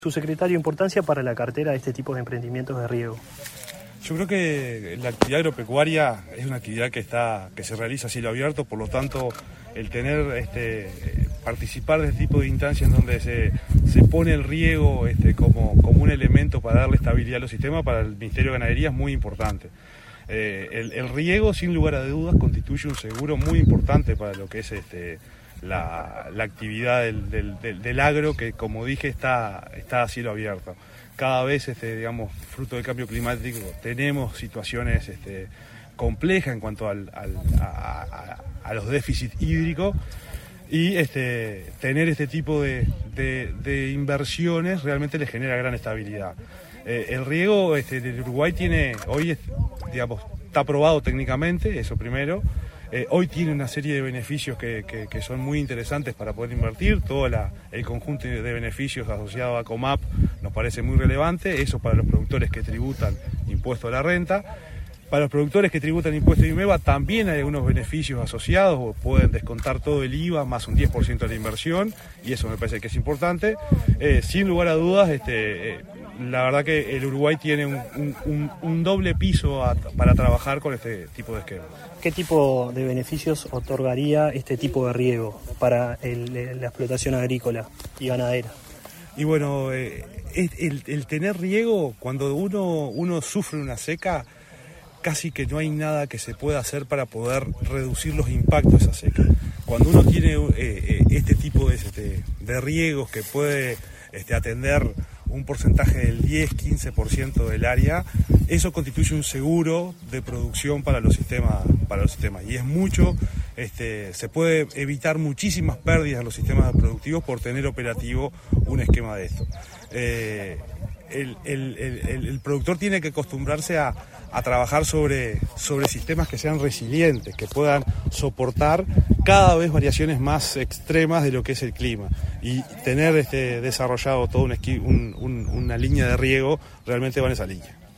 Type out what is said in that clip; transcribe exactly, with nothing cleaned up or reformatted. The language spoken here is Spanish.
Subsecretario, importancia para la cartera de este tipo de emprendimientos de riego. Yo creo que la actividad agropecuaria es una actividad que está que se realiza a cielo abierto, por lo tanto el tener este participar de este tipo de instancias en donde se, se pone el riego este, como, como un elemento para darle estabilidad a los sistemas, para el Ministerio de Ganadería es muy importante. Eh, el, el riego, sin lugar a dudas, constituye un seguro muy importante para lo que es este la, la actividad del, del, del, del agro, que como dije está, está a cielo abierto. Cada vez, este, digamos, fruto del cambio climático, tenemos situaciones este, complejas en cuanto al, al, a, a, a los déficits hídricos, y este, tener este tipo de, de, de inversiones realmente les genera gran estabilidad. Eh, el riego este, del Uruguay tiene, hoy digamos, está aprobado técnicamente, eso primero. Eh, hoy tiene una serie de beneficios que, que, que son muy interesantes para poder invertir. Todo la, el conjunto de beneficios asociado a COMAP nos parece muy relevante. Eso para los productores que tributan impuesto a la renta. Para los productores que tributan impuesto de IMEVA también hay algunos beneficios asociados, pueden descontar todo el I V A más un diez por ciento de la inversión, y eso me parece que es importante. Eh, sin lugar a dudas, este, eh, la verdad que el Uruguay tiene un, un, un doble piso a, para trabajar con este tipo de esquema. ¿Qué tipo de beneficios otorgaría este tipo de riego para el, la explotación agrícola y ganadera? Y bueno, eh, el, el tener riego, cuando uno, uno sufre una seca, casi que no hay nada que se pueda hacer para poder reducir los impactos de esa seca. Cuando uno tiene eh, este tipo de, este, de riegos que puede este, atender un porcentaje del diez a quince por ciento del área, eso constituye un seguro de producción para los sistemas, para los sistemas. Y es mucho, este, se puede evitar muchísimas pérdidas en los sistemas productivos por tener operativo un esquema de esto. Eh, el, el, el, el productor tiene que acostumbrarse a, a trabajar sobre, sobre sistemas que sean resilientes, que puedan soportar cada vez variaciones más extremas de lo que es el clima, y tener este, desarrollado toda un, un, un, una línea de riego realmente va en esa línea.